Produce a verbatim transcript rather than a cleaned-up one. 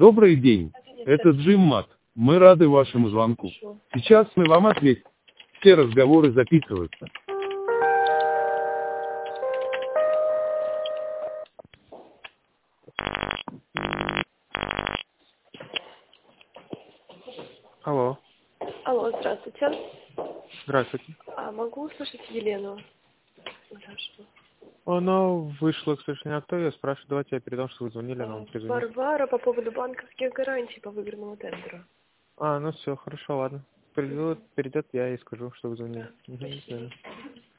Добрый день. Это Джим Мат. Мы рады вашему звонку. Сейчас мы вам ответим. Все разговоры записываются. Алло. Алло, здравствуйте. Здравствуйте. А могу услышать Елену? Хорошо. Она вышла, к сожалению, а кто ее спрашивает? Давайте я передам, что вы звонили, она вам перезвонит. Варвара по поводу банковских гарантий по выигранному тендеру. А, ну все, хорошо, ладно. Придет, перейдет, я ей скажу, что вы звонили. Угу,